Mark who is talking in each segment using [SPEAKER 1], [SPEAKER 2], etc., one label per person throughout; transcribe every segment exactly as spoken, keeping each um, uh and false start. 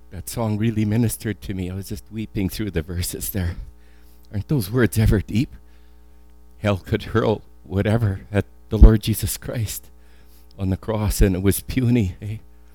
[SPEAKER 1] That song really ministered to me. I was just weeping through the verses there. Aren't those words ever deep? Hell could hurl whatever at the Lord Jesus Christ on the cross, and it was puny. Eh?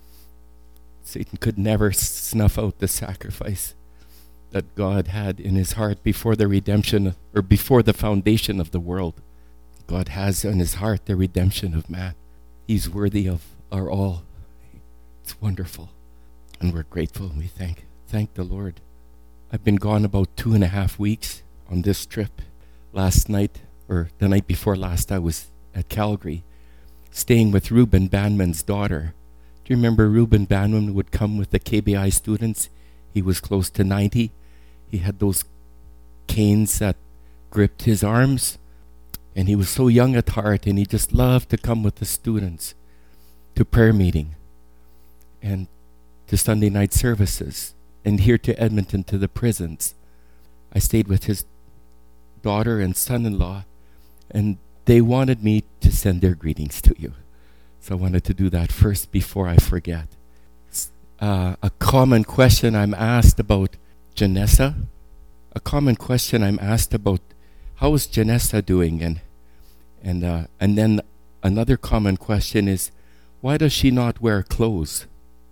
[SPEAKER 1] Satan could never snuff out the sacrifice that God had in his heart before the redemption, or before the foundation of the world. God has in his heart the redemption of man. He's worthy of our all. It's wonderful. And we're grateful, and we thank, thank the Lord. I've been gone about two and a half weeks on this trip. Last night, or the night before last, I was at Calgary, staying with Reuben Banman's daughter. Do you remember Reuben Banman would come with the K B I students? He was close to ninety. He had those canes that gripped his arms, and he was so young at heart, and he just loved to come with the students to prayer meeting and to Sunday night services, and here to Edmonton to the prisons. I stayed with his daughter and son-in-law, and they wanted me to send their greetings to you. So I wanted to do that first before I forget. Uh, a common question I'm asked about Janessa, a common question I'm asked about how is Janessa doing, and and uh, and then another common question is, why does she not wear clothes?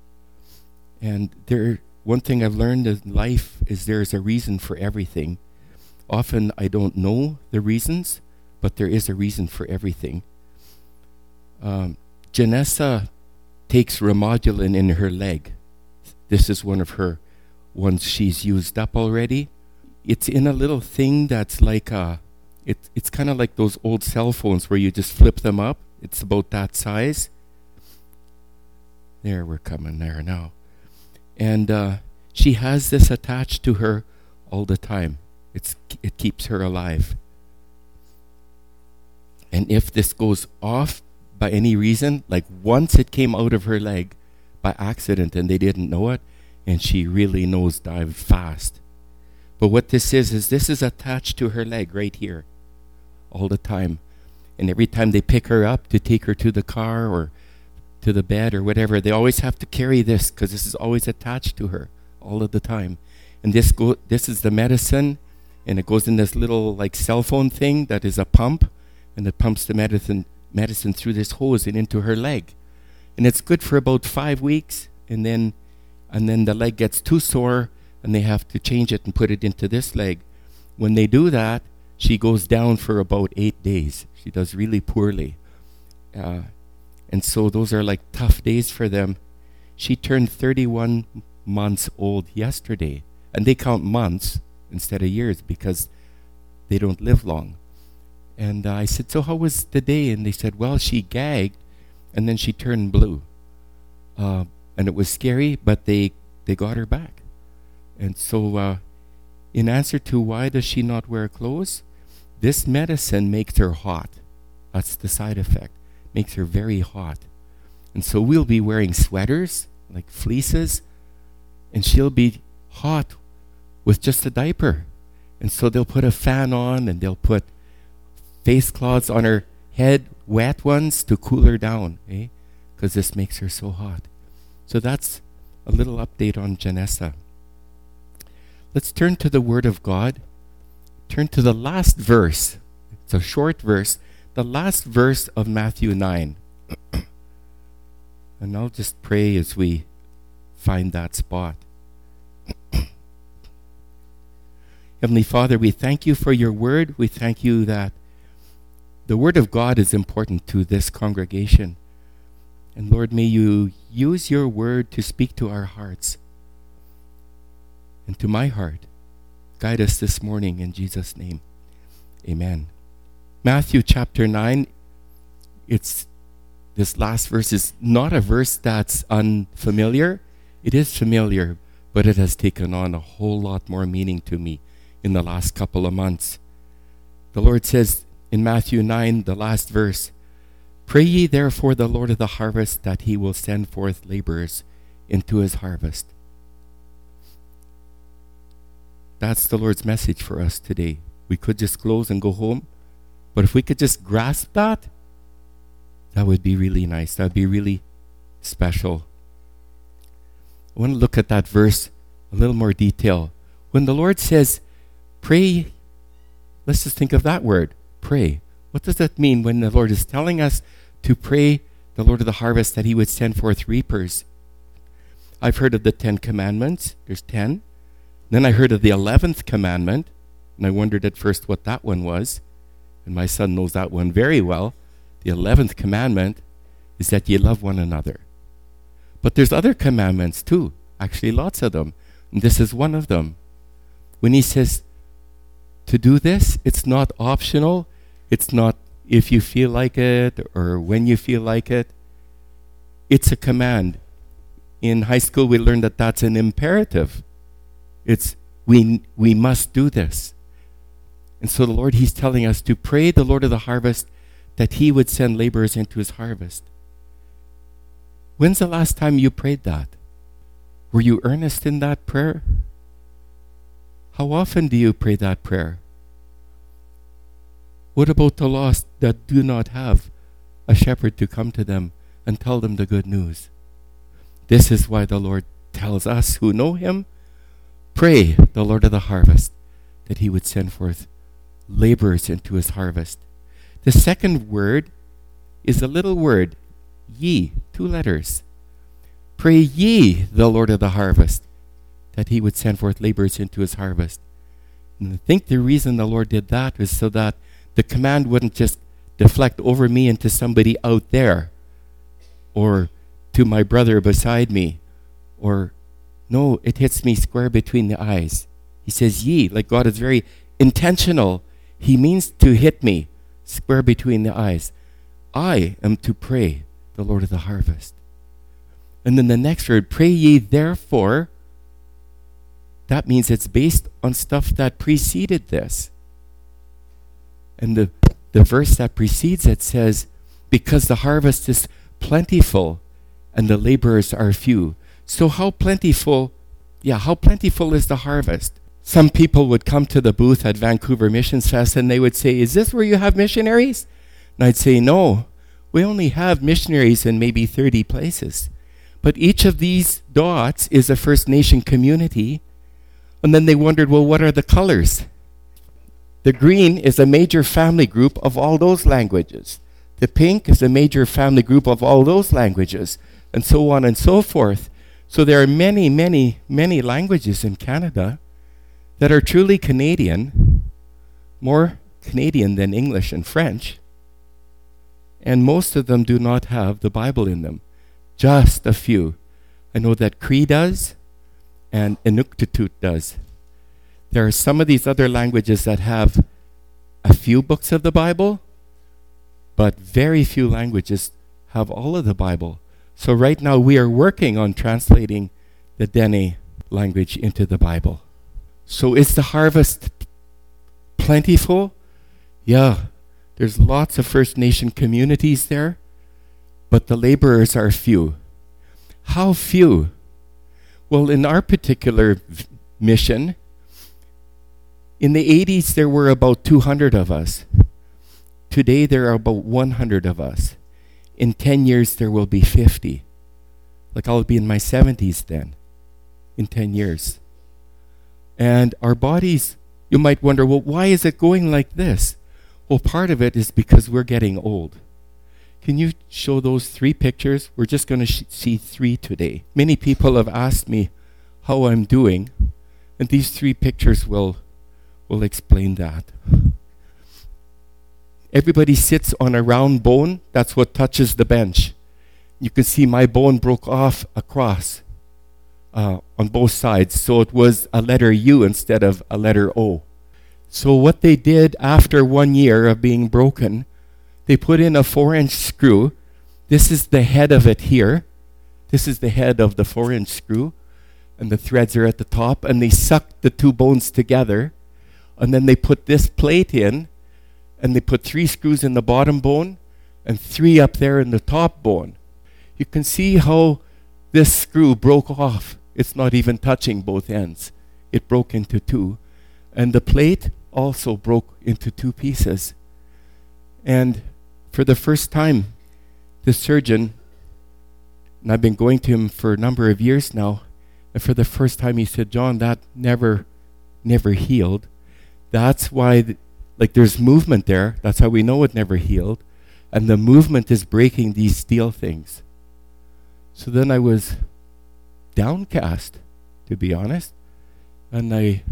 [SPEAKER 1] And there, one thing I've learned in life is there's a reason for everything. Often I don't know the reasons, but there is a reason for everything. Um, Janessa takes Remodulin in her leg. This is one of her ones she's used up already. It's in a little thing that's like a, it, it's kind of like those old cell phones where you just flip them up. It's about that size. There, we're coming there now. And uh, she has this attached to her all the time. It's it keeps her alive. And if this goes off by any reason, like once it came out of her leg by accident and they didn't know it, and she really nosedived fast. But what this is, is this is attached to her leg right here all the time. And every time they pick her up to take her to the car or to the bed or whatever, they always have to carry this because this is always attached to her all of the time. And this go this is the medicine, and it goes in this little like cell phone thing that is a pump, and it pumps the medicine medicine through this hose and into her leg. And it's good for about five weeks, and then and then the leg gets too sore and they have to change it and put it into this leg. When they do that, she goes down for about eight days. She does really poorly. Uh, And so those are like tough days for them. She turned thirty-one months old yesterday. And they count months instead of years because they don't live long. And uh, I said, so how was the day? And they said, well, she gagged and then she turned blue. Uh, and it was scary, but they, they got her back. And so uh, in answer to why does she not wear clothes, this medicine makes her hot. That's the side effect. Makes her very hot. And so we'll be wearing sweaters, like fleeces, and she'll be hot with just a diaper. And so they'll put a fan on, and they'll put face cloths on her head, wet ones, to cool her down, eh? Because this makes her so hot. So that's a little update on Janessa. Let's turn to the Word of God. Turn to the last verse. It's a short verse. The last verse of Matthew nine. And I'll just pray as we find that spot. Heavenly Father, we thank you for your word. We thank you that the word of God is important to this congregation. And Lord, may you use your word to speak to our hearts and to my heart. Guide us this morning in Jesus' name. Amen. Matthew chapter nine, it's this last verse is not a verse that's unfamiliar. It is familiar, but it has taken on a whole lot more meaning to me in the last couple of months. The Lord says in Matthew nine, the last verse, "Pray ye therefore the Lord of the harvest that he will send forth laborers into his harvest." That's the Lord's message for us today. We could just close and go home. But if we could just grasp that, that would be really nice. That would be really special. I want to look at that verse a little more detail. When the Lord says, pray, let's just think of that word, pray. What does that mean when the Lord is telling us to pray the Lord of the harvest that he would send forth reapers? I've heard of the Ten Commandments. There's ten. Then I heard of the eleventh commandment, and I wondered at first what that one was. And my son knows that one very well. The eleventh commandment is that ye love one another. But there's other commandments too, actually lots of them. And this is one of them. When he says to do this, it's not optional. It's not if you feel like it or when you feel like it. It's a command. In high school, we learned that that's an imperative. It's we we must do this. And so the Lord, he's telling us to pray the Lord of the harvest that he would send laborers into his harvest. When's the last time you prayed that? Were you earnest in that prayer? How often do you pray that prayer? What about the lost that do not have a shepherd to come to them and tell them the good news? This is why the Lord tells us who know him, pray the Lord of the harvest that he would send forth laborers into his harvest. The second word is a little word, ye, two letters. Pray ye the Lord of the harvest that he would send forth laborers into his harvest. And I think the reason the Lord did that was so that the command wouldn't just deflect over me into somebody out there or to my brother beside me, or no, it hits me square between the eyes. He says ye, like God is very intentional. He means to hit me square between the eyes. I am to pray the Lord of the harvest. And then the next word, pray ye therefore, that means it's based on stuff that preceded this. And the, the verse that precedes it says, because the harvest is plentiful and the laborers are few. So how plentiful, yeah, how plentiful is the harvest? Some people would come to the booth at Vancouver Missions Fest and they would say, is this where you have missionaries? And I'd say, no, we only have missionaries in maybe thirty places. But each of these dots is a First Nation community. And then they wondered, well, what are the colors? The green is a major family group of all those languages. The pink is a major family group of all those languages, and so on and so forth. So there are many, many, many languages in Canada that are truly Canadian, more Canadian than English and French, and most of them do not have the Bible in them. Just a few. I know that Cree does, and Inuktitut does. There are some of these other languages that have a few books of the Bible, but very few languages have all of the Bible. So right now we are working on translating the Dene language into the Bible. So is the harvest plentiful? Yeah, there's lots of First Nation communities there, but the laborers are few. How few? Well, in our particular v- mission, in the eighties there were about two hundred of us. Today there are about one hundred of us. In ten years there will be fifty. Like I'll be in my seventies then, in ten years. And our bodies, you might wonder, well, why is it going like this? Well, part of it is because we're getting old. Can you show those three pictures? We're just going to sh- see three today. Many people have asked me how I'm doing, and these three pictures will, will explain that. Everybody sits on a round bone. That's what touches the bench. You can see my bone broke off across uh, on both sides. So it was a letter U instead of a letter O. So what they did after one year of being broken, they put in a four-inch screw. This is the head of it here. This is the head of the four-inch screw. And the threads are at the top. And they sucked the two bones together. And then they put this plate in. And they put three screws in the bottom bone and three up there in the top bone. You can see how this screw broke off. It's not even touching both ends. It broke into two. And the plate also broke into two pieces. And for the first time, the surgeon, and I've been going to him for a number of years now, And for the first time he said, John, that never, never healed. That's why, th- like there's movement there. That's how we know it never healed. And the movement is breaking these steel things. So then I was downcast, to be honest. And I,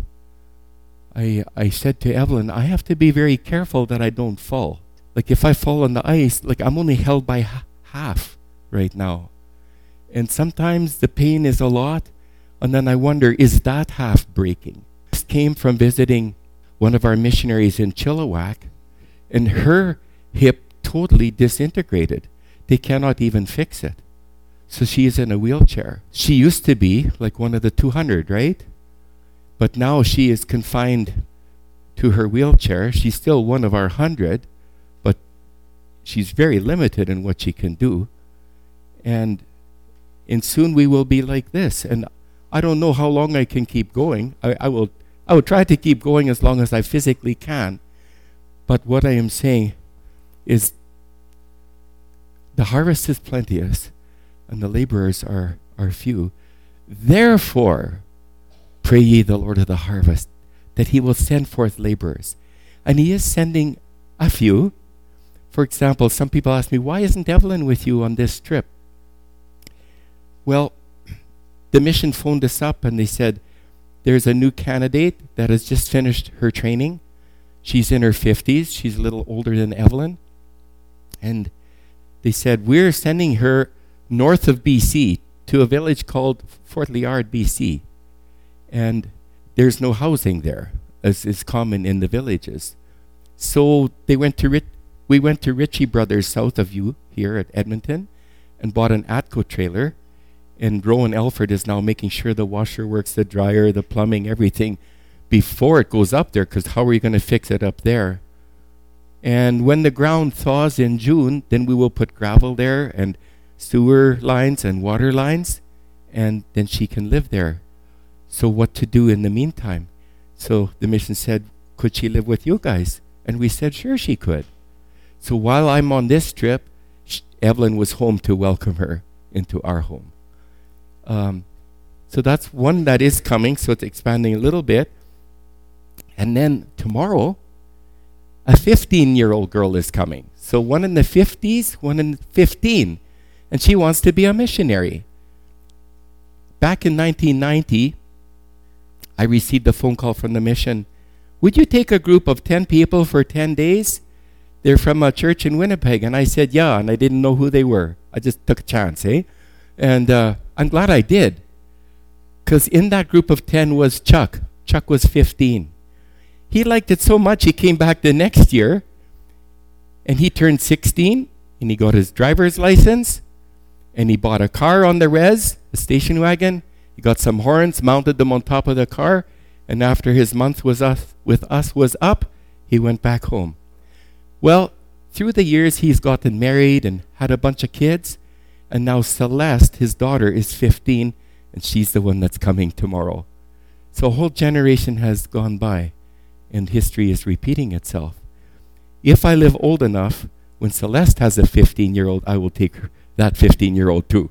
[SPEAKER 1] I, I said to Evelyn, I have to be very careful that I don't fall. Like if I fall on the ice, like I'm only held by h- half right now. And sometimes the pain is a lot. And then I wonder, is that half breaking? This came from visiting one of our missionaries in Chilliwack, and her hip totally disintegrated. They cannot even fix it. So she is in a wheelchair. She used to be like one of the two hundred, right? But now she is confined to her wheelchair. She's still one of our one hundred, but she's very limited in what she can do. And and soon we will be like this. And I don't know how long I can keep going. I, I will I will try to keep going as long as I physically can. But what I am saying is the harvest is plenteous and the laborers are, are few. Therefore, pray ye the Lord of the harvest that he will send forth laborers. And he is sending a few. For example, some people ask me, why isn't Evelyn with you on this trip? Well, the mission phoned us up and they said, there's a new candidate that has just finished her training. She's in her fifties. She's a little older than Evelyn. And they said, we're sending her north of B C to a village called Fort Liard, B C. And there's no housing there, as is common in the villages. So they went to Rit- we went to Ritchie Brothers south of you here at Edmonton and bought an Atco trailer. And Rowan Elford is now making sure the washer works, the dryer, the plumbing, everything before it goes up there, because how are you going to fix it up there? And when the ground thaws in June, then we will put gravel there and sewer lines and water lines, and then she can live there. So what to do in the meantime? So the mission said, could she live with you guys? And we said, sure she could. So while I'm on this trip, sh- Evelyn was home to welcome her into our home. Um, so that's one that is coming, so it's expanding a little bit. And then tomorrow, a fifteen-year-old girl is coming. So one in the fifties, one in fifteen. And she wants to be a missionary. Back in nineteen ninety, I received a phone call from the mission. Would you take a group of ten people for ten days? They're from a church in Winnipeg. And I said, yeah, and I didn't know who they were. I just took a chance, eh? And uh, I'm glad I did. Because in that group of ten was Chuck. Chuck was fifteen. He liked it so much, he came back the next year, and he turned sixteen, and he got his driver's license, and he bought a car on the res, a station wagon. He got some horns, mounted them on top of the car, and after his month was us, with us was up, he went back home. Well, through the years, he's gotten married and had a bunch of kids, and now Celeste, his daughter, is fifteen, and she's the one that's coming tomorrow. So a whole generation has gone by, and history is repeating itself. If I live old enough, when Celeste has a fifteen-year-old, I will take her, that fifteen-year-old too.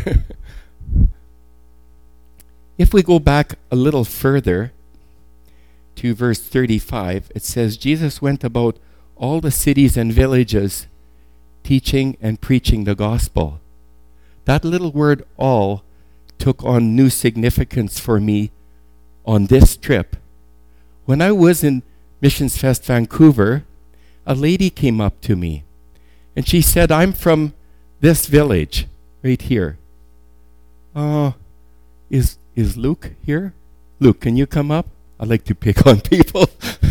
[SPEAKER 1] If we go back a little further to verse thirty-five, it says, Jesus went about all the cities and villages teaching and preaching the gospel. That little word all took on new significance for me on this trip. When I was in Missions Fest Vancouver, a lady came up to me and she said, I'm from this village right here. Uh, is is Luke here? Luke, can you come up? I like to pick on people.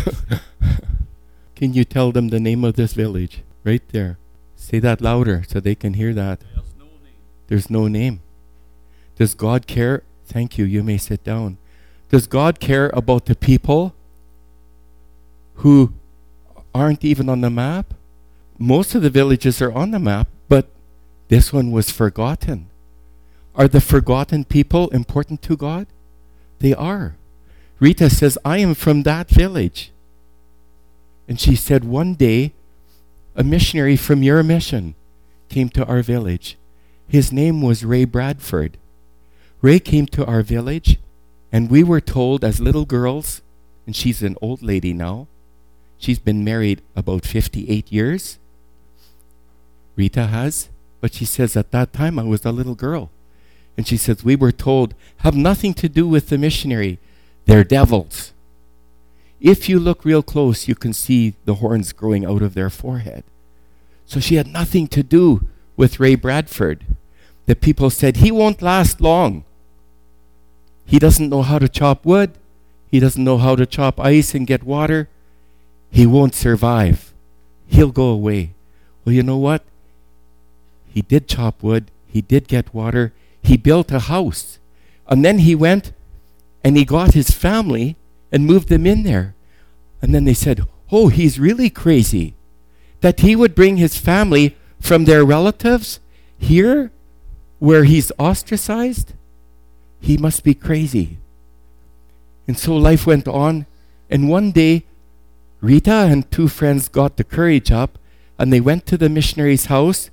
[SPEAKER 1] Can you tell them the name of this village? Right there. Say that louder so they can hear that.
[SPEAKER 2] There's no name.
[SPEAKER 1] There's no name. Does God care? Thank you. You may sit down. Does God care about the people who aren't even on the map? Most of the villages are on the map, but this one was forgotten. Are the forgotten people important to God? They are. Rita says, I am from that village. And she said, one day, a missionary from your mission came to our village. His name was Ray Bradford. Ray came to our village, and we were told as little girls, and she's an old lady now. She's been married about fifty-eight years. Rita has. But she says, at that time, I was a little girl. And she says, we were told, have nothing to do with the missionary. They're devils. If you look real close, you can see the horns growing out of their forehead. So she had nothing to do with Ray Bradford. The people said, he won't last long. He doesn't know how to chop wood. He doesn't know how to chop ice and get water. He won't survive. He'll go away. Well, you know what? He did chop wood. He did get water. He built a house. And then he went and he got his family and moved them in there. And then they said, oh, he's really crazy. That he would bring his family from their relatives here where he's ostracized. He must be crazy. And so life went on. And one day, Rita and two friends got the courage up and they went to the missionary's house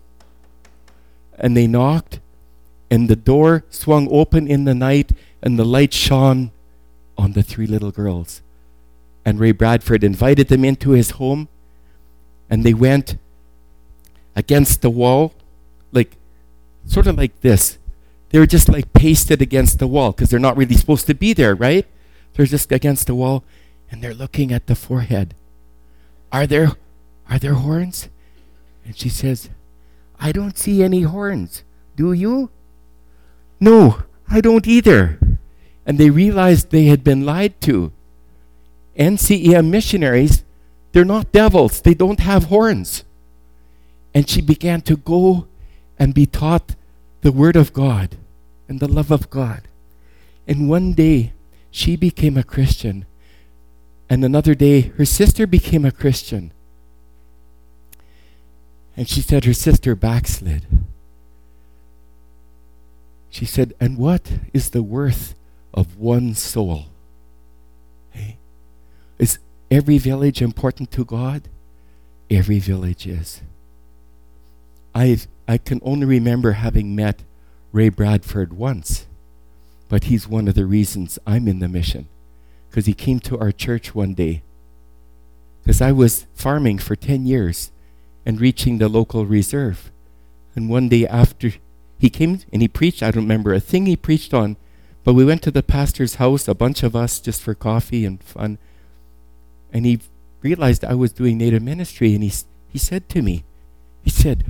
[SPEAKER 1] and they knocked and the door swung open in the night and the light shone on the three little girls. And Ray Bradford invited them into his home and they went against the wall, like sort of like this. They were just like pasted against the wall because they're not really supposed to be there, right? They're just against the wall and they're looking at the forehead. Are there, are there horns? And she says, I don't see any horns. Do you? No, I don't either. And they realized they had been lied to. N C E M missionaries, they're not devils. They don't have horns. And she began to go and be taught the Word of God and the love of God. And one day, she became a Christian. And another day, her sister became a Christian. And she said her sister backslid. She said, and what is the worth of one soul? Hey, is every village important to God? Every village is. I I can only remember having met Ray Bradford once, but he's one of the reasons I'm in the mission, because he came to our church one day. Because I was farming for ten years and reaching the local reserve. And one day after he came and he preached, I don't remember a thing he preached on, but we went to the pastor's house, a bunch of us, just for coffee and fun. And he realized I was doing Native ministry, and he, he said to me, he said,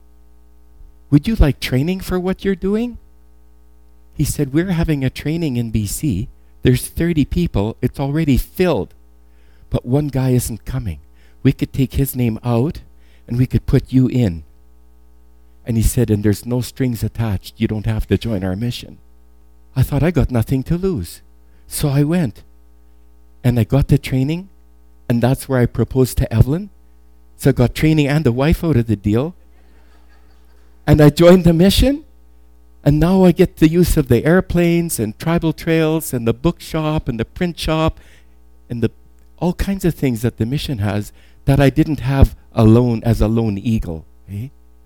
[SPEAKER 1] would you like training for what you're doing? He said, we're having a training in B C. There's thirty people. It's already filled. But one guy isn't coming. We could take his name out and we could put you in. And he said, and there's no strings attached. You don't have to join our mission. I thought I got nothing to lose. So I went. And I got the training. And that's where I proposed to Evelyn. So I got training and a wife out of the deal. And I joined the mission. And now I get the use of the airplanes and tribal trails and the bookshop and the print shop and the all kinds of things that the mission has that I didn't have alone as a lone eagle. Eh?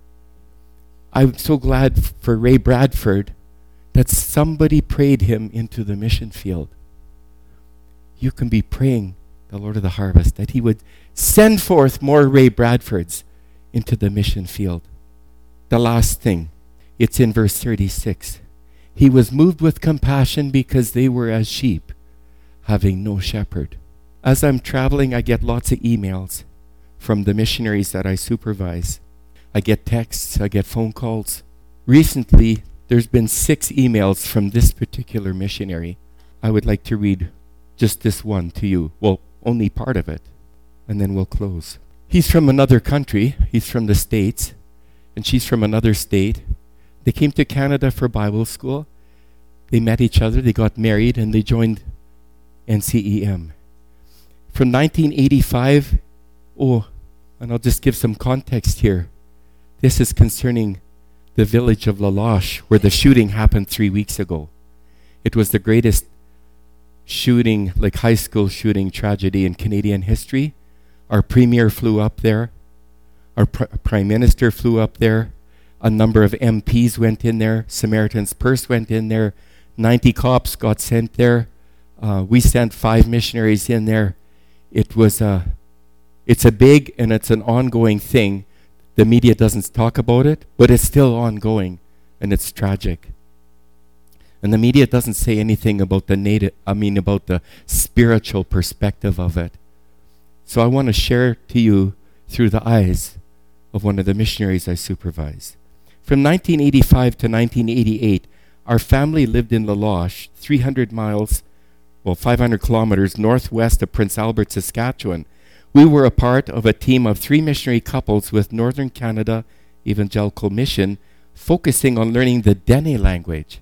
[SPEAKER 1] I'm so glad for Ray Bradford that somebody prayed him into the mission field. You can be praying the Lord of the harvest that he would send forth more Ray Bradfords into the mission field. The last thing, it's in verse thirty-six. He was moved with compassion because they were as sheep, having no shepherd. As I'm traveling, I get lots of emails from the missionaries that I supervise. I get texts, I get phone calls. Recently, there's been six emails from this particular missionary. I would like to read just this one to you. Well, only part of it, and then we'll close. He's from another country. He's from the States, and she's from another state. They came to Canada for Bible school. They met each other, they got married, and they joined N C E M. From nineteen eighty-five, oh, and I'll just give some context here. This is concerning the village of La Loche, where the shooting happened three weeks ago. It was the greatest shooting, like high school shooting tragedy in Canadian history. Our premier flew up there. Our pr- prime minister flew up there. A number of M Ps went in there. Samaritan's Purse went in there. ninety cops got sent there. Uh, we sent five missionaries in there. It was a, it's a big and it's an ongoing thing. The media doesn't talk about it, but it's still ongoing, and it's tragic. And the media doesn't say anything about the native, I mean about the spiritual perspective of it. So I want to share to you through the eyes of one of the missionaries I supervise. From nineteen eighty-five to nineteen eighty-eight, our family lived in La Loche, three hundred miles, well, five hundred kilometers northwest of Prince Albert, Saskatchewan. We were a part of a team of three missionary couples with Northern Canada Evangelical Mission, focusing on learning the Dene language.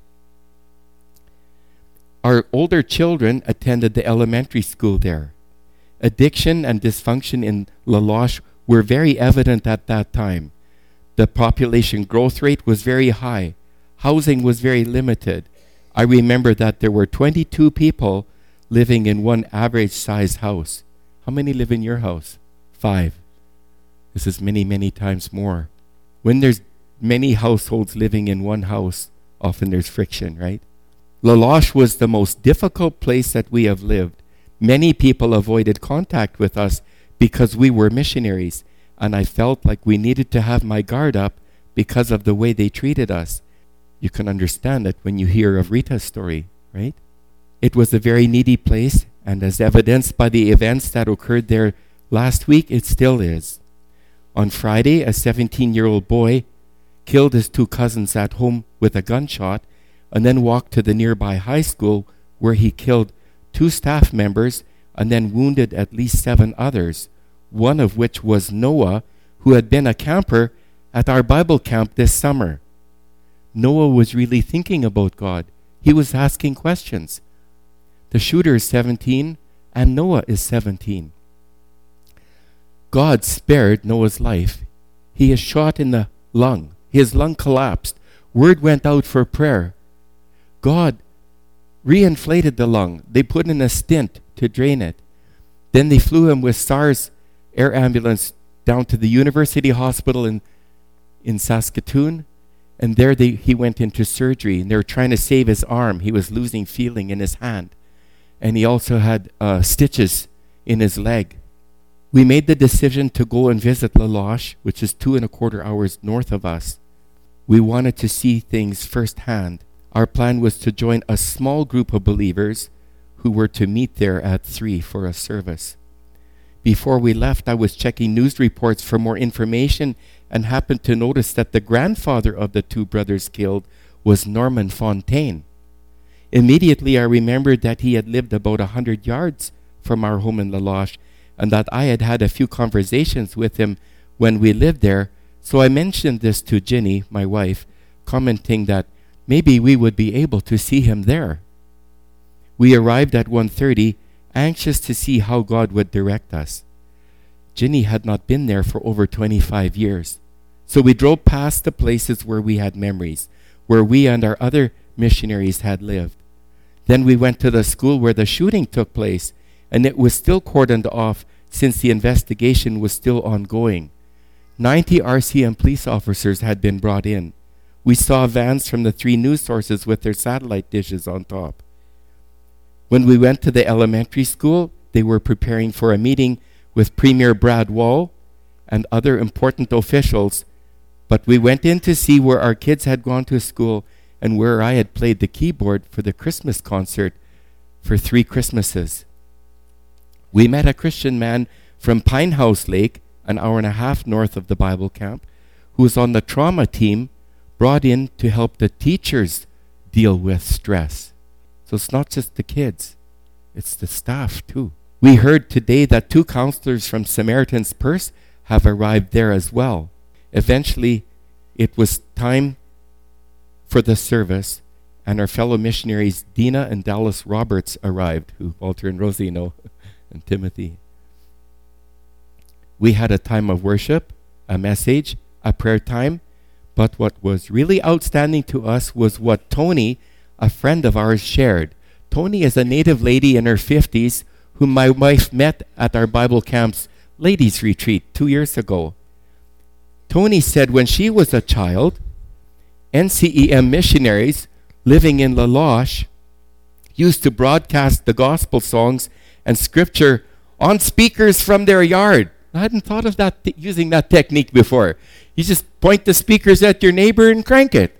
[SPEAKER 1] Our older children attended the elementary school there. Addiction and dysfunction in La Loche were very evident at that time. The population growth rate was very high. Housing was very limited. I remember that there were twenty-two people living in one average-sized house. How many live in your house? Five. This is many, many times more. When there's many households living in one house, often there's friction, right? La Loche was the most difficult place that we have lived. Many people avoided contact with us because we were missionaries, and I felt like we needed to have my guard up because of the way they treated us. You can understand it when you hear of Rita's story, right? It was a very needy place, and as evidenced by the events that occurred there last week, it still is. On Friday, a seventeen-year-old boy killed his two cousins at home with a gunshot and then walked to the nearby high school where he killed two staff members and then wounded at least seven others, one of which was Noah, who had been a camper at our Bible camp this summer. Noah was really thinking about God. He was asking questions. The shooter is seventeen, and Noah is seventeen. God spared Noah's life. He is shot in the lung. His lung collapsed. Word went out for prayer. God reinflated the lung. They put in a stent to drain it. Then they flew him with SARS air ambulance down to the University Hospital in, in Saskatoon. And there they, he went into surgery. And they were trying to save his arm. He was losing feeling in his hand. And he also had uh, stitches in his leg. We made the decision to go and visit La Loche, which is two and a quarter hours north of us. We wanted to see things firsthand. Our plan was to join a small group of believers who were to meet there at three for a service. Before we left, I was checking news reports for more information and happened to notice that the grandfather of the two brothers killed was Norman Fontaine. Immediately, I remembered that he had lived about a hundred yards from our home in La Loche, and that I had had a few conversations with him when we lived there, so I mentioned this to Ginny, my wife, commenting that maybe we would be able to see him there. We arrived at one thirty, anxious to see how God would direct us. Ginny had not been there for over twenty-five years, so we drove past the places where we had memories, where we and our other missionaries had lived. Then we went to the school where the shooting took place, and it was still cordoned off since the investigation was still ongoing. Ninety R C M police officers had been brought in. We saw vans from the three news sources with their satellite dishes on top. When we went to the elementary school, they were preparing for a meeting with Premier Brad Wall and other important officials, but we went in to see where our kids had gone to school and where I had played the keyboard for the Christmas concert for three Christmases. We met a Christian man from Pinehouse Lake, an hour and a half north of the Bible camp, who was on the trauma team brought in to help the teachers deal with stress. So it's not just the kids, it's the staff too. We heard today that two counselors from Samaritan's Purse have arrived there as well. Eventually, it was time for the service, and our fellow missionaries Dina and Dallas Roberts arrived, who Walter and Rosie know, and Timothy. We had a time of worship, a message, a prayer time, but what was really outstanding to us was what Tony, a friend of ours, shared. Tony is a native lady in her fifties whom my wife met at our Bible camp's ladies' retreat two years ago. Tony said when she was a child, N C E M missionaries living in La Loche, used to broadcast the gospel songs and scripture on speakers from their yard. I hadn't thought of that t- using that technique before. You just point the speakers at your neighbor and crank it.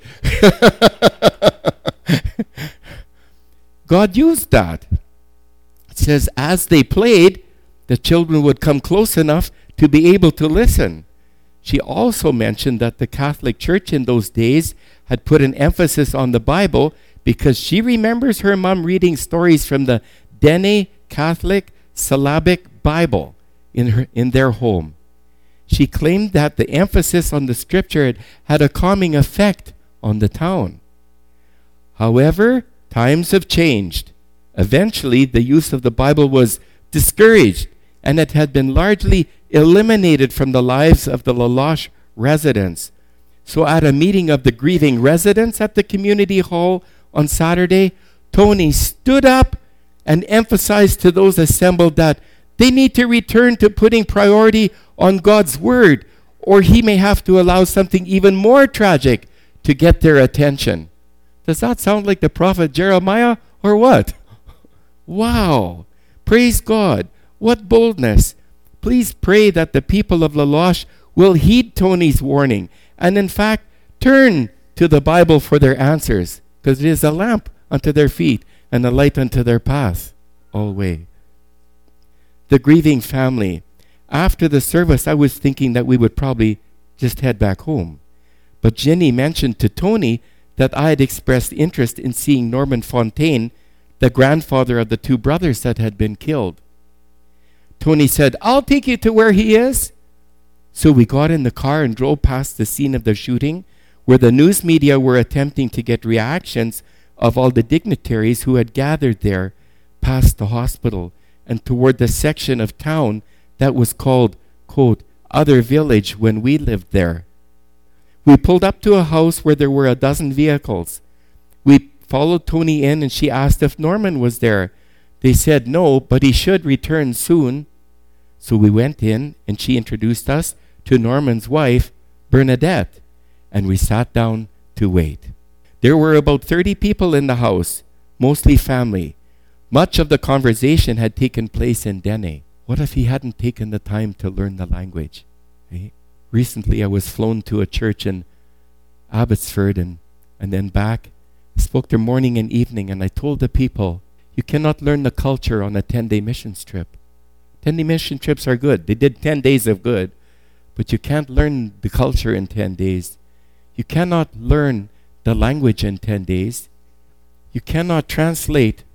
[SPEAKER 1] God used that. It says, as they played, the children would come close enough to be able to listen. She also mentioned that the Catholic Church in those days had put an emphasis on the Bible because she remembers her mom reading stories from the Dene Catholic Syllabic Bible in her in their home. She claimed that the emphasis on the scripture had, had a calming effect on the town. However, times have changed. Eventually, the use of the Bible was discouraged, and it had been largely eliminated from the lives of the La Loche residents. So at a meeting of the grieving residents at the community hall on Saturday, Tony stood up and emphasized to those assembled that they need to return to putting priority on God's word, or he may have to allow something even more tragic to get their attention. Does that sound like the prophet Jeremiah or what? Wow! Praise God! What boldness! Please pray that the people of La Loche will heed Tony's warning and in fact turn to the Bible for their answers, because it is a lamp unto their feet and a light unto their path always. The grieving family. After the service, I was thinking that we would probably just head back home. But Jenny mentioned to Tony that I had expressed interest in seeing Norman Fontaine, the grandfather of the two brothers that had been killed. Tony said, I'll take you to where he is. So we got in the car and drove past the scene of the shooting, where the news media were attempting to get reactions of all the dignitaries who had gathered there, past the hospital and toward the section of town that was called, quote, Other Village when we lived there. We pulled up to a house where there were a dozen vehicles. We followed Tony in and she asked if Norman was there. They said no, but he should return soon. So we went in and she introduced us to Norman's wife, Bernadette, and we sat down to wait. There were about thirty people in the house, mostly family. Much of the conversation had taken place in Dene. What if he hadn't taken the time to learn the language? Eh? Recently I was flown to a church in Abbotsford and, and then back. I spoke there morning and evening, and I told the people, you cannot learn the culture on a ten-day missions trip. ten-day mission trips are good. They did ten days of good, but you can't learn the culture in ten days. You cannot learn the language in ten days. You cannot translate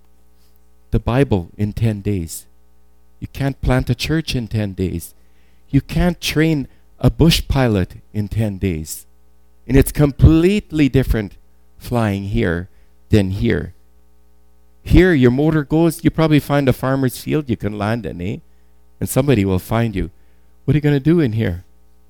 [SPEAKER 1] the Bible in ten days. You can't plant a church in ten days. You can't train a bush pilot in ten days. And it's completely different flying here than here. Here, your motor goes, you probably find a farmer's field you can land in, eh? And somebody will find you. What are you going to do in here?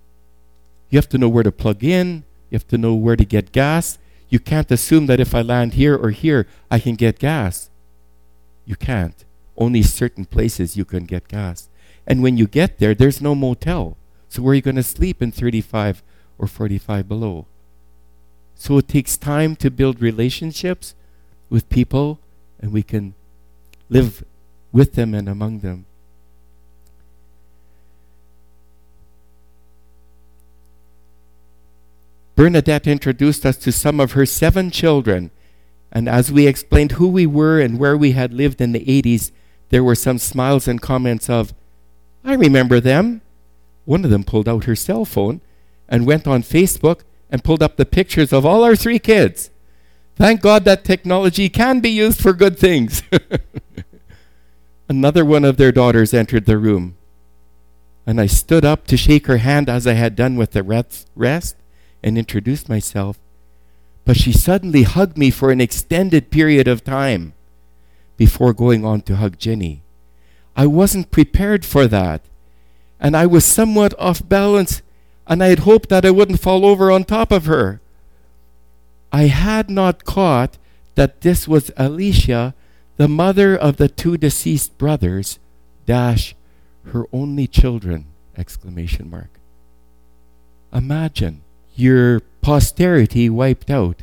[SPEAKER 1] You have to know where to plug in. You have to know where to get gas. You can't assume that if I land here or here, I can get gas. You can't. Only certain places you can get gas. And when you get there, there's no motel. So where are you going to sleep in thirty-five or forty-five below? So it takes time to build relationships with people, and we can live with them and among them. Bernadette introduced us to some of her seven children, and as we explained who we were and where we had lived in the eighties, there were some smiles and comments of, I remember them. One of them pulled out her cell phone and went on Facebook and pulled up the pictures of all our three kids. Thank God that technology can be used for good things. Another one of their daughters entered the room, and I stood up to shake her hand as I had done with the rest and introduced myself. But she suddenly hugged me for an extended period of time before going on to hug Jenny. I wasn't prepared for that, and I was somewhat off balance, and I had hoped that I wouldn't fall over on top of her. I had not caught that this was Alicia, the mother of the two deceased brothers, dash, her only children, exclamation mark. Imagine your posterity wiped out.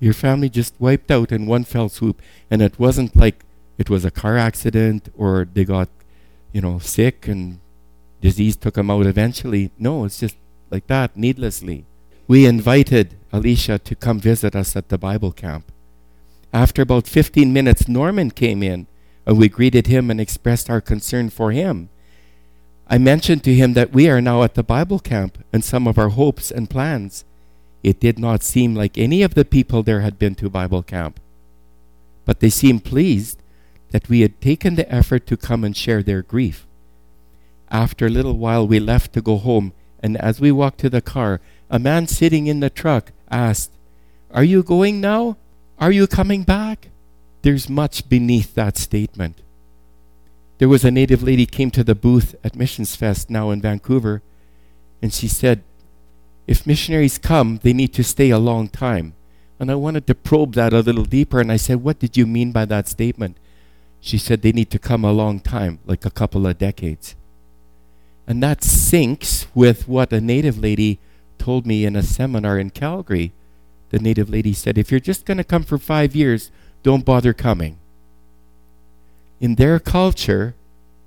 [SPEAKER 1] your family just wiped out in one fell swoop. And it wasn't like it was a car accident or they got, you know, sick and disease took them out eventually. No, it's just like that, needlessly. We invited Alicia to come visit us at the Bible camp. After about fifteen minutes, Norman came in, and we greeted him and expressed our concern for him. I mentioned to him that we are now at the Bible camp and some of our hopes and plans. It did not seem like any of the people there had been to Bible camp, but they seemed pleased that we had taken the effort to come and share their grief. After a little while, we left to go home, and as we walked to the car, a man sitting in the truck asked, "Are you going now? Are you coming back?" There's much beneath that statement. There was a native lady came to the booth at Missions Fest now in Vancouver, and she said, if missionaries come, they need to stay a long time. And I wanted to probe that a little deeper, and I said, what did you mean by that statement? She said they need to come a long time, like a couple of decades. And that syncs with what a native lady told me in a seminar in Calgary. The native lady said, if you're just going to come for five years, don't bother coming. In their culture,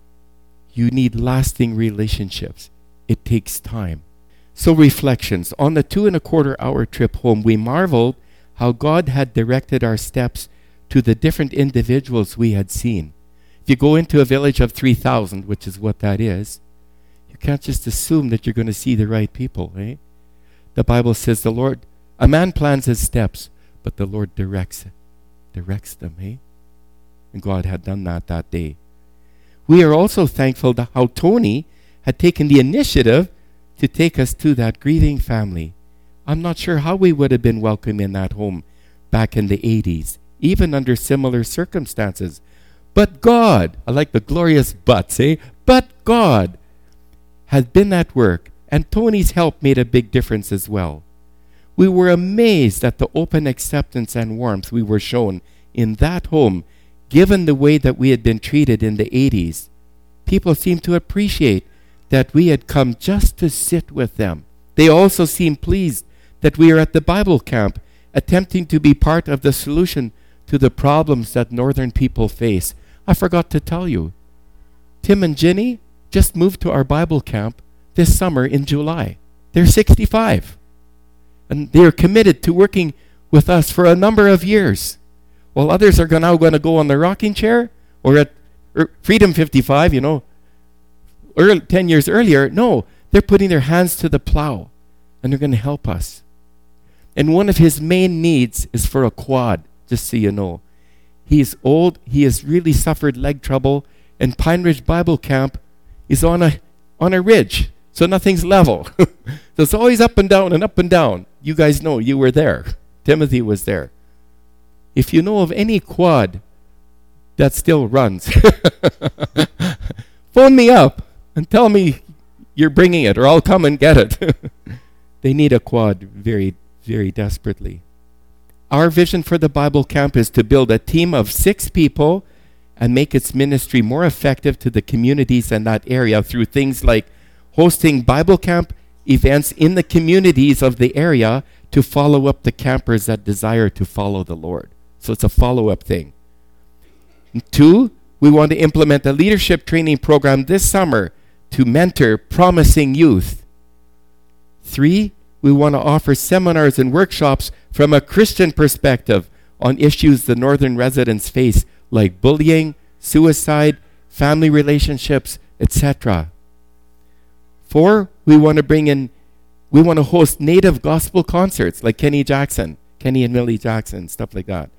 [SPEAKER 1] you need lasting relationships. It takes time. So reflections. On the two and a quarter hour trip home, we marveled how God had directed our steps to the different individuals we had seen. If you go into a village of three thousand, which is what that is, you can't just assume that you're going to see the right people, eh? The Bible says the Lord, a man plans his steps, but the Lord directs it, directs them, eh? And God had done that that day. We are also thankful to how Tony had taken the initiative to take us to that grieving family. I'm not sure how we would have been welcome in that home back in the eighties, even under similar circumstances. But God, I like the glorious buts, eh? But God had been at work, and Tony's help made a big difference as well. We were amazed at the open acceptance and warmth we were shown in that home, given the way that we had been treated in the eighties. People seemed to appreciate that we had come just to sit with them. They also seemed pleased that we are at the Bible camp, attempting to be part of the solution to the problems that northern people face. I forgot to tell you, Tim and Ginny just moved to our Bible camp this summer in July. They're sixty-five. And they are committed to working with us for a number of years. While others are now going to go on the rocking chair or at er, Freedom fifty-five, you know, early, ten years earlier. No, they're putting their hands to the plow and they're going to help us. And one of his main needs is for a quad, just so you know. He's old. He has really suffered leg trouble. And Pine Ridge Bible Camp is on a on a ridge, so nothing's level. So it's always up and down and up and down. You guys know, you were there. Timothy was there. If you know of any quad that still runs, phone me up and tell me you're bringing it, or I'll come and get it. They need a quad very, very desperately. Our vision for the Bible camp is to build a team of six people and make its ministry more effective to the communities in that area through things like hosting Bible camp events in the communities of the area to follow up the campers that desire to follow the Lord. So it's a follow-up thing. Two, we want to implement a leadership training program this summer to mentor promising youth. Three, we want to offer seminars and workshops from a Christian perspective on issues the northern residents face, like bullying, suicide, family relationships, et cetera. Four, we want to bring in, we want to host native gospel concerts like Kenny Jackson, Kenny and Millie Jackson, stuff like that.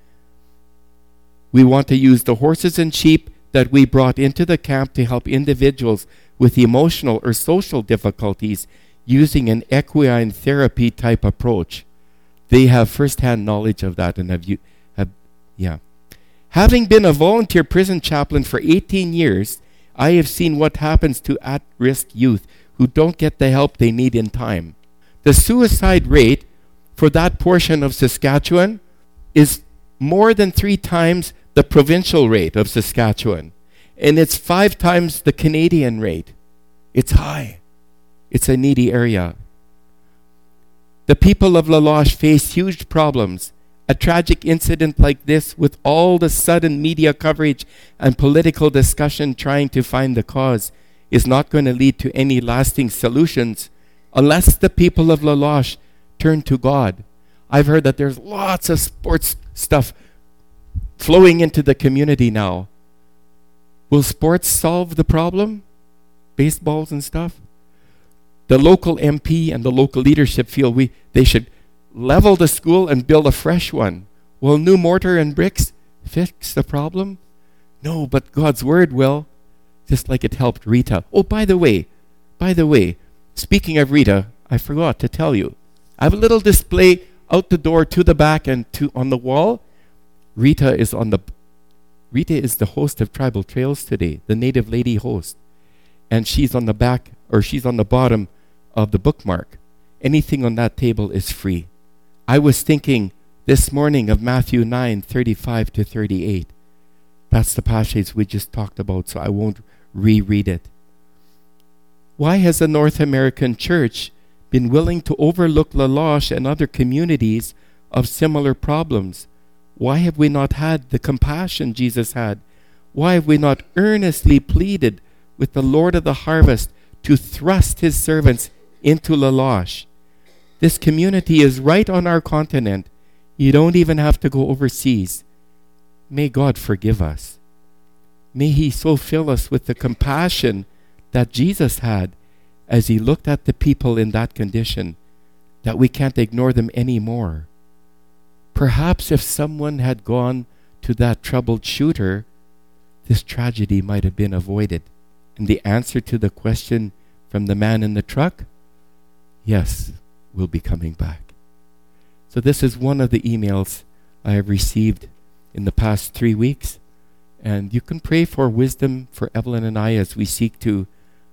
[SPEAKER 1] We want to use the horses and sheep that we brought into the camp to help individuals with emotional or social difficulties using an equine therapy type approach. They have first-hand knowledge of that and have, you, have yeah. Having been a volunteer prison chaplain for eighteen years, I have seen what happens to at-risk youth who don't get the help they need in time. The suicide rate for that portion of Saskatchewan is more than three times the provincial rate of Saskatchewan. And it's five times the Canadian rate. It's high. It's a needy area. The people of La Loche face huge problems A tragic incident like this, with all the sudden media coverage and political discussion trying to find the cause, is not going to lead to any lasting solutions unless the people of La Loche turn to God. I've heard that there's lots of sports stuff flowing into the community now. Will sports solve the problem? Baseballs and stuff? The local M P and the local leadership feel we they should level the school and build a fresh one. Will new mortar and bricks fix the problem? No, but God's word will, just like it helped Rita. Oh, by the way, by the way, speaking of Rita, I forgot to tell you. I have a little display out the door to the back and to on the wall. Rita is on the Rita is the host of Tribal Trails today, the native lady host. And she's on the back, or she's on the bottom of the bookmark. Anything on that table is free. I was thinking this morning of Matthew nine, thirty-five to thirty-eight. That's the passage we just talked about, so I won't reread it. Why has the North American church been willing to overlook La Loche and other communities of similar problems? Why have we not had the compassion Jesus had? Why have we not earnestly pleaded with the Lord of the harvest to thrust his servants into La Loche? This community is right on our continent. You don't even have to go overseas. May God forgive us. May he so fill us with the compassion that Jesus had as he looked at the people in that condition, that we can't ignore them anymore. Perhaps if someone had gone to that troubled shooter, this tragedy might have been avoided. And the answer to the question from the man in the truck, yes, we'll be coming back. So this is one of the emails I have received in the past three weeks. And you can pray for wisdom for Evelyn and I as we seek to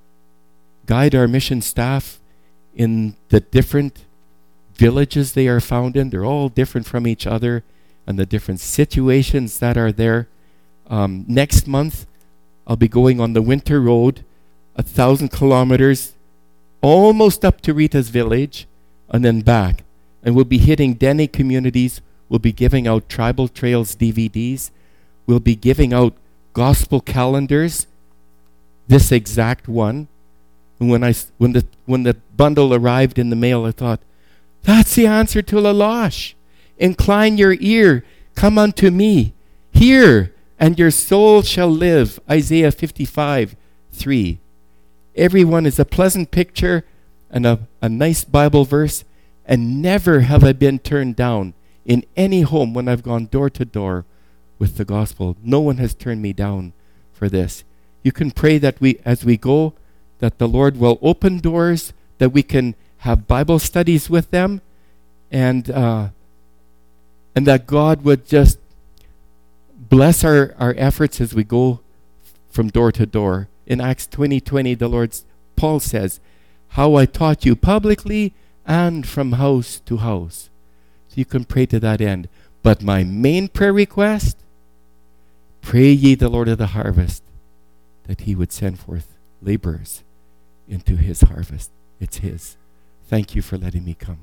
[SPEAKER 1] guide our mission staff in the different villages they are found in. They're all different from each other, and the different situations that are there. Um, next month, I'll be going on the winter road, a thousand kilometers, almost up to Rita's village, and then back. And we'll be hitting Dene communities. We'll be giving out Tribal Trails D V Ds. We'll be giving out gospel calendars, this exact one. And when I when the when the bundle arrived in the mail, I thought, that's the answer to La Loche. Incline your ear, come unto me, hear, and your soul shall live. Isaiah fifty-five, three. Everyone is a pleasant picture and a, a nice Bible verse, and never have I been turned down in any home when I've gone door to door with the gospel. No one has turned me down for this. You can pray that we, as we go, that the Lord will open doors, that we can have Bible studies with them, and uh, and that God would just bless our, our efforts as we go from door to door. In Acts twenty twenty, the Lord, Paul says, how I taught you publicly and from house to house. So you can pray to that end. But my main prayer request, pray ye the Lord of the harvest, that he would send forth laborers into his harvest. It's his. Thank you for letting me come.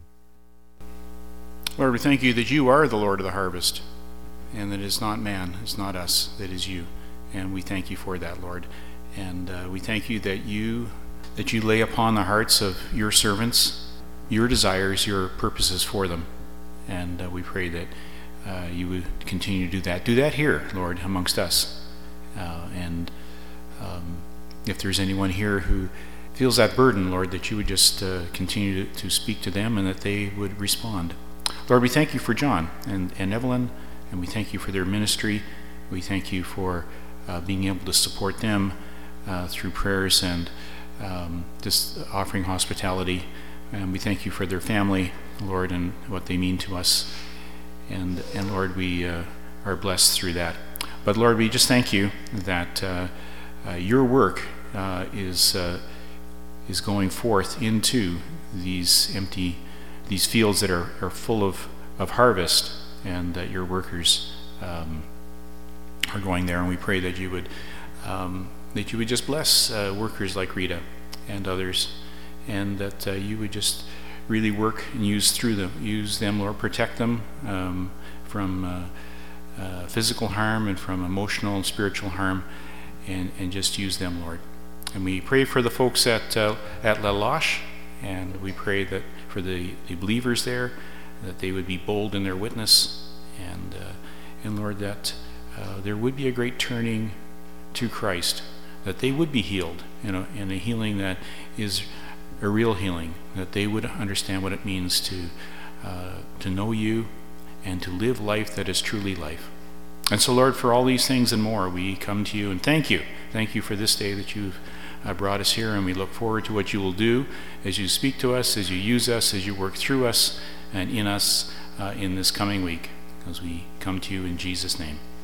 [SPEAKER 2] Lord, we thank you that you are the Lord of the harvest, and that it is not man, it's not us, that is you. And we thank you for that, Lord. And uh, we thank you that you that you lay upon the hearts of your servants your desires, your purposes for them. And uh, we pray that uh, you would continue to do that. Do that here, Lord, amongst us. Uh, and um, if there's anyone here who feels that burden, Lord, that you would just uh, continue to, to speak to them and that they would respond. Lord, we thank you for John and, and Evelyn, and we thank you for their ministry. We thank you for uh, being able to support them uh, through prayers and um, just offering hospitality. And we thank you for their family, Lord, and what they mean to us. And, and Lord, we uh, are blessed through that. But Lord, we just thank you that uh, uh, your work uh, is uh, is going forth into these empty, these fields that are, are full of, of harvest, and that your workers um, are going there. And we pray that you would um, that you would just bless uh, workers like Rita and others, and that uh, you would just really work and use through them, use them, Lord, protect them um, from uh, uh, physical harm and from emotional and spiritual harm, and, and just use them, Lord. And we pray for the folks at uh, at La Loche, and we pray that for the, the believers there, that they would be bold in their witness, and uh, and Lord, that uh, there would be a great turning to Christ, that they would be healed, you know, and a healing that is a real healing, that they would understand what it means to uh, to know you and to live life that is truly life. And so, Lord, for all these things and more, we come to you and thank you. Thank you for this day that you've uh, brought us here, and we look forward to what you will do as you speak to us, as you use us, as you work through us and in us uh, in this coming week, as we come to you in Jesus' name.